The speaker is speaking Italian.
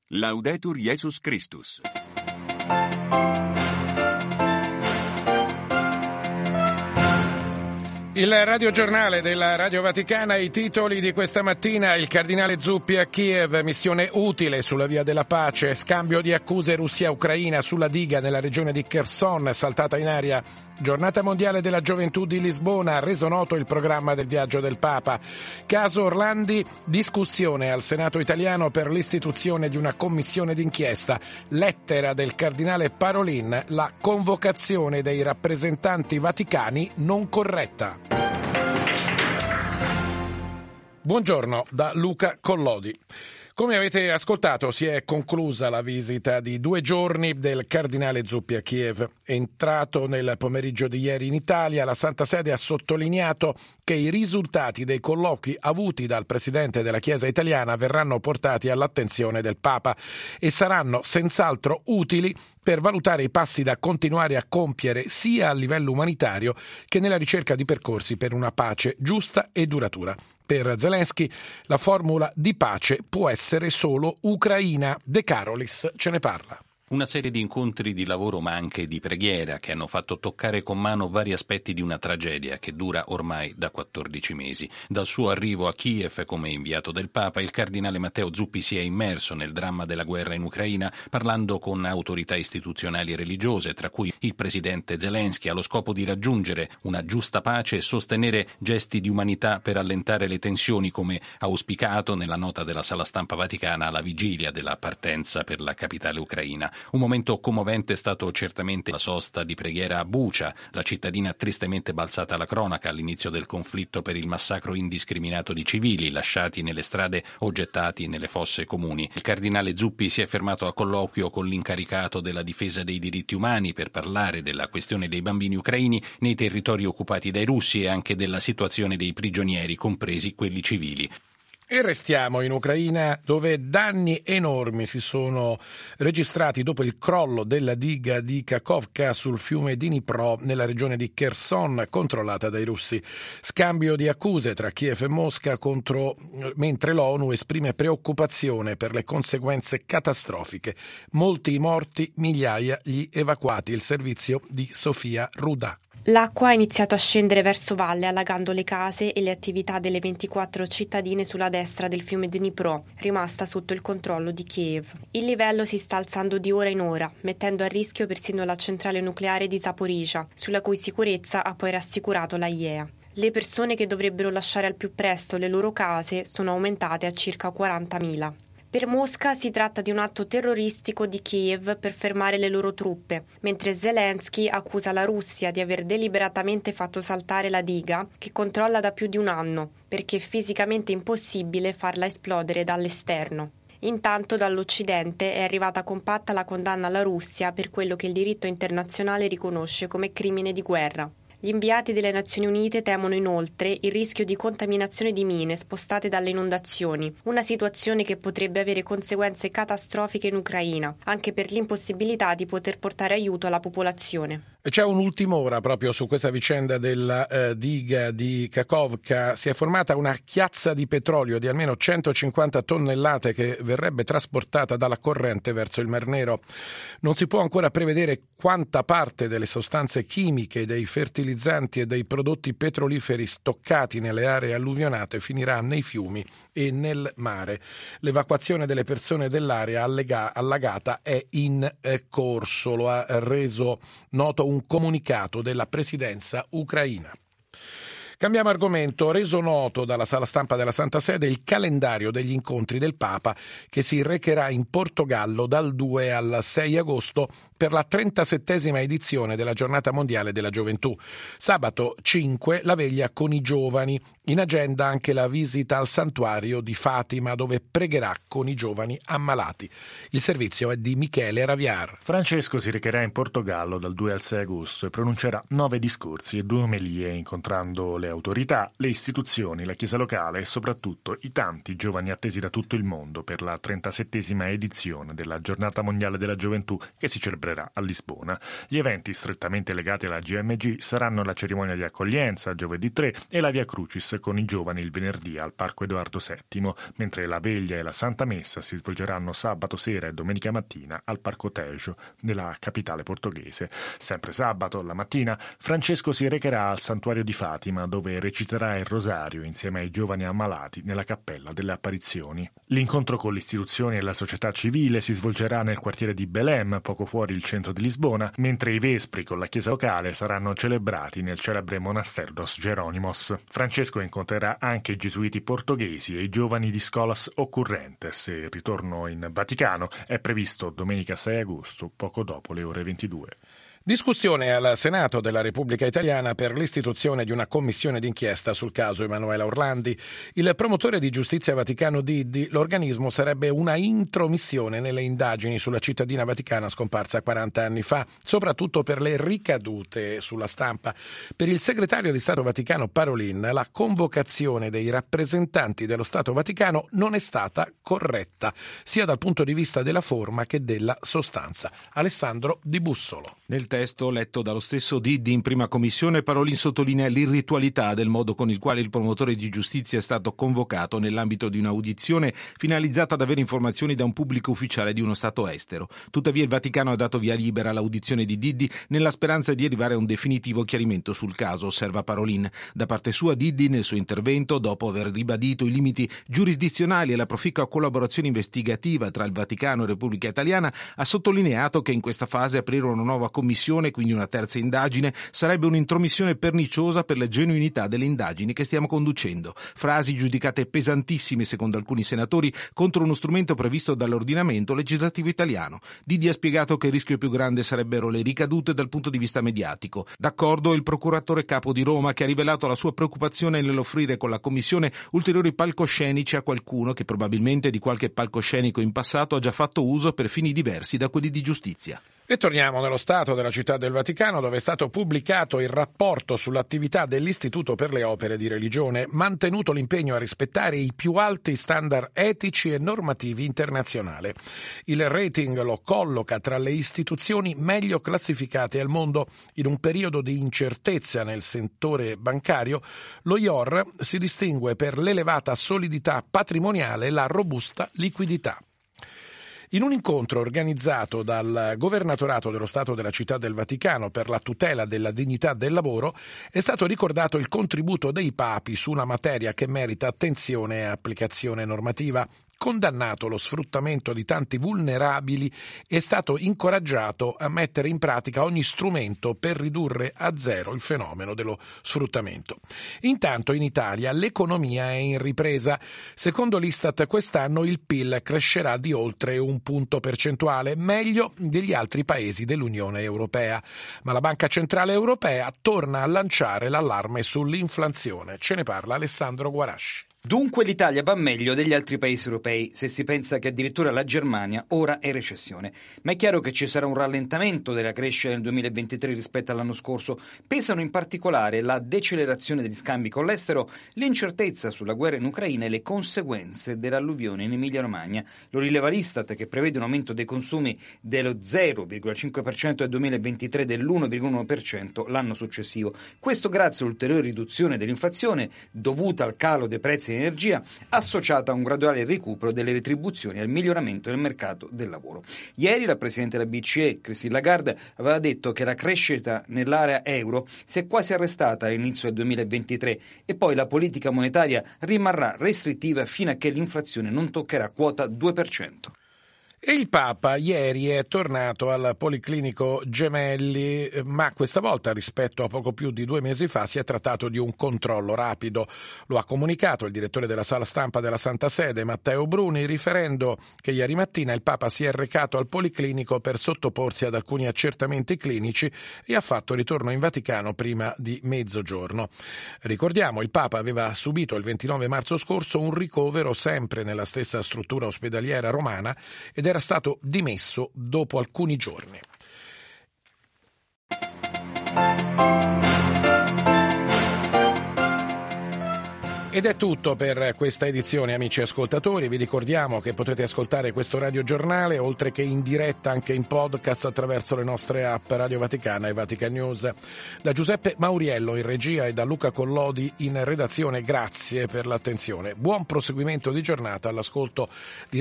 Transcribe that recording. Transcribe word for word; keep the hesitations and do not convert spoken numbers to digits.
Laudetur Jesus Christus. Il radiogiornale della Radio Vaticana, i titoli di questa mattina: il cardinale Zuppi a Kiev, missione utile sulla via della pace, scambio di accuse Russia-Ucraina sulla diga nella regione di Kherson, saltata in aria, giornata mondiale della gioventù di Lisbona, reso noto il programma del viaggio del Papa, caso Orlandi, discussione al Senato italiano per l'istituzione di una commissione d'inchiesta, lettera del cardinale Parolin, la convocazione dei rappresentanti vaticani non corretta. Buongiorno da Luca Collodi. Come avete ascoltato, si è conclusa la visita di due giorni del cardinale Zuppi a Kiev. Entrato nel pomeriggio di ieri in Italia, la Santa Sede ha sottolineato che i risultati dei colloqui avuti dal presidente della Chiesa italiana verranno portati all'attenzione del Papa e saranno senz'altro utili per valutare i passi da continuare a compiere sia a livello umanitario che nella ricerca di percorsi per una pace giusta e duratura. Per Zelensky la formula di pace può essere solo ucraina. De Carolis ce ne parla. Una serie di incontri di lavoro ma anche di preghiera che hanno fatto toccare con mano vari aspetti di una tragedia che dura ormai da quattordici mesi. Dal suo arrivo a Kiev come inviato del Papa, il cardinale Matteo Zuppi si è immerso nel dramma della guerra in Ucraina, parlando con autorità istituzionali e religiose, tra cui il presidente Zelensky, allo scopo di raggiungere una giusta pace e sostenere gesti di umanità per allentare le tensioni, come auspicato nella nota della Sala Stampa Vaticana alla vigilia della partenza per la capitale ucraina. Un momento commovente è stato certamente la sosta di preghiera a Bucha, la cittadina tristemente balzata alla cronaca all'inizio del conflitto per il massacro indiscriminato di civili lasciati nelle strade o gettati nelle fosse comuni. Il cardinale Zuppi si è fermato a colloquio con l'incaricato della difesa dei diritti umani per parlare della questione dei bambini ucraini nei territori occupati dai russi e anche della situazione dei prigionieri, compresi quelli civili. E restiamo in Ucraina, dove danni enormi si sono registrati dopo il crollo della diga di Kakhovka sul fiume Dnipro nella regione di Kherson, controllata dai russi. Scambio di accuse tra Kiev e Mosca, contro, mentre l'ONU esprime preoccupazione per le conseguenze catastrofiche. Molti morti, migliaia gli evacuati. Il servizio di Sofia Ruda. L'acqua ha iniziato a scendere verso valle, allagando le case e le attività delle ventiquattro cittadine sulla destra del fiume Dnipro, rimasta sotto il controllo di Kiev. Il livello si sta alzando di ora in ora, mettendo a rischio persino la centrale nucleare di Zaporizhzhia, sulla cui sicurezza ha poi rassicurato l'A I E A. Le persone che dovrebbero lasciare al più presto le loro case sono aumentate a circa quarantamila. Per Mosca si tratta di un atto terroristico di Kiev per fermare le loro truppe, mentre Zelensky accusa la Russia di aver deliberatamente fatto saltare la diga che controlla da più di un anno, perché è fisicamente impossibile farla esplodere dall'esterno. Intanto dall'Occidente è arrivata compatta la condanna alla Russia per quello che il diritto internazionale riconosce come crimine di guerra. Gli inviati delle Nazioni Unite temono inoltre il rischio di contaminazione di mine spostate dalle inondazioni, una situazione che potrebbe avere conseguenze catastrofiche in Ucraina, anche per l'impossibilità di poter portare aiuto alla popolazione. C'è un'ultima ora proprio su questa vicenda della eh, diga di Kakhovka. Si è formata una chiazza di petrolio di almeno centocinquanta tonnellate che verrebbe trasportata dalla corrente verso il Mar Nero. Non si può ancora prevedere quanta parte delle sostanze chimiche, dei fertilizzanti e dei prodotti petroliferi stoccati nelle aree alluvionate finirà nei fiumi e nel mare. L'evacuazione delle persone dell'area allega- allagata è in eh, corso, lo ha reso noto un comunicato della presidenza ucraina. Cambiamo argomento. Reso noto dalla Sala Stampa della Santa Sede il calendario degli incontri del Papa, che si recherà in Portogallo dal due al sei agosto per la trentasettesima edizione della Giornata Mondiale della Gioventù. Sabato cinque la veglia con i giovani. In agenda anche la visita al santuario di Fatima, dove pregherà con i giovani ammalati. Il servizio è di Michele Raviar. Francesco si recherà in Portogallo dal due al sei agosto e pronuncerà nove discorsi e due omelie, incontrando le le autorità, le istituzioni, la Chiesa locale e soprattutto i tanti giovani attesi da tutto il mondo per la trentasettesima edizione della Giornata Mondiale della Gioventù che si celebrerà a Lisbona. Gli eventi strettamente legati alla G M G saranno la cerimonia di accoglienza giovedì tre e la Via Crucis con i giovani il venerdì al Parco Edoardo settimo, mentre la veglia e la Santa Messa si svolgeranno sabato sera e domenica mattina al Parco Tejo della capitale portoghese. Sempre sabato, la mattina, Francesco si recherà al santuario di Fatima, dove reciterà il rosario insieme ai giovani ammalati nella cappella delle apparizioni. L'incontro con le istituzioni e la società civile si svolgerà nel quartiere di Belém, poco fuori il centro di Lisbona, mentre i vespri con la chiesa locale saranno celebrati nel celebre monastero dos Jerónimos. Francesco incontrerà anche i gesuiti portoghesi e i giovani di Scholas Occurrentes. Il ritorno in Vaticano è previsto domenica sei agosto, poco dopo le ore ventidue. Discussione al Senato della Repubblica Italiana per l'istituzione di una commissione d'inchiesta sul caso Emanuela Orlandi. Il promotore di giustizia Vaticano Diddi, l'organismo sarebbe una intromissione nelle indagini sulla cittadina vaticana scomparsa quaranta anni fa, soprattutto per le ricadute sulla stampa. Per il segretario di Stato Vaticano Parolin, la convocazione dei rappresentanti dello Stato Vaticano non è stata corretta, sia dal punto di vista della forma che della sostanza. Alessandro Di Bussolo. Nel testo letto dallo stesso Diddi in prima commissione, Parolin sottolinea l'irritualità del modo con il quale il promotore di giustizia è stato convocato nell'ambito di un'audizione finalizzata ad avere informazioni da un pubblico ufficiale di uno Stato estero. Tuttavia il Vaticano ha dato via libera all'audizione di Diddi nella speranza di arrivare a un definitivo chiarimento sul caso, osserva Parolin. Da parte sua Diddi, nel suo intervento, dopo aver ribadito i limiti giurisdizionali e la proficua collaborazione investigativa tra il Vaticano e Repubblica Italiana, ha sottolineato che in questa fase aprire una nuova commissione, quindi una terza indagine, sarebbe un'intromissione perniciosa per la genuinità delle indagini che stiamo conducendo. Frasi giudicate pesantissime secondo alcuni senatori contro uno strumento previsto dall'ordinamento legislativo italiano. Diddi ha spiegato che il rischio più grande sarebbero le ricadute dal punto di vista mediatico. D'accordo il procuratore capo di Roma, che ha rivelato la sua preoccupazione nell'offrire con la commissione ulteriori palcoscenici a qualcuno che probabilmente di qualche palcoscenico in passato ha già fatto uso per fini diversi da quelli di giustizia. E torniamo nello Stato della Città del Vaticano, dove è stato pubblicato il rapporto sull'attività dell'Istituto per le Opere di Religione, mantenuto l'impegno a rispettare i più alti standard etici e normativi internazionali. Il rating lo colloca tra le istituzioni meglio classificate al mondo. In un periodo di incertezza nel settore bancario, lo I O R si distingue per l'elevata solidità patrimoniale e la robusta liquidità. In un incontro organizzato dal Governatorato dello Stato della Città del Vaticano per la tutela della dignità del lavoro è stato ricordato il contributo dei papi su una materia che merita attenzione e applicazione normativa. Condannato lo sfruttamento di tanti vulnerabili, è stato incoraggiato a mettere in pratica ogni strumento per ridurre a zero il fenomeno dello sfruttamento. Intanto in Italia l'economia è in ripresa. Secondo l'Istat quest'anno il P I L crescerà di oltre un punto percentuale, meglio degli altri paesi dell'Unione Europea. Ma la Banca Centrale Europea torna a lanciare l'allarme sull'inflazione. Ce ne parla Alessandro Guarasci. Dunque l'Italia va meglio degli altri paesi europei, se si pensa che addirittura la Germania ora è in recessione. Ma è chiaro che ci sarà un rallentamento della crescita nel duemilaventitré rispetto all'anno scorso. Pesano in particolare la decelerazione degli scambi con l'estero, l'incertezza sulla guerra in Ucraina e le conseguenze dell'alluvione in Emilia-Romagna. Lo rileva l'Istat, che prevede un aumento dei consumi dello zero virgola cinque per cento nel duemilaventitré e dell'uno virgola uno per cento l'anno successivo. Questo grazie all'ulteriore riduzione dell'inflazione dovuta al calo dei prezzi di energia, associata a un graduale recupero delle retribuzioni e al miglioramento del mercato del lavoro. Ieri la Presidente della B C E, Christine Lagarde, aveva detto che la crescita nell'area euro si è quasi arrestata all'inizio del duemilaventitré e poi la politica monetaria rimarrà restrittiva fino a che l'inflazione non toccherà quota due per cento. E il Papa ieri è tornato al Policlinico Gemelli, ma questa volta rispetto a poco più di due mesi fa si è trattato di un controllo rapido. Lo ha comunicato il direttore della sala stampa della Santa Sede, Matteo Bruni, riferendo che ieri mattina il Papa si è recato al Policlinico per sottoporsi ad alcuni accertamenti clinici e ha fatto ritorno in Vaticano prima di mezzogiorno. Ricordiamo, il Papa aveva subito il ventinove marzo scorso un ricovero sempre nella stessa struttura ospedaliera romana ed era stato dimesso dopo alcuni giorni. Ed è tutto per questa edizione, amici ascoltatori. Vi ricordiamo che potrete ascoltare questo radiogiornale, oltre che in diretta, anche in podcast attraverso le nostre app Radio Vaticana e Vatican News. Da Giuseppe Mauriello in regia e da Luca Collodi in redazione, grazie per l'attenzione. Buon proseguimento di giornata all'ascolto di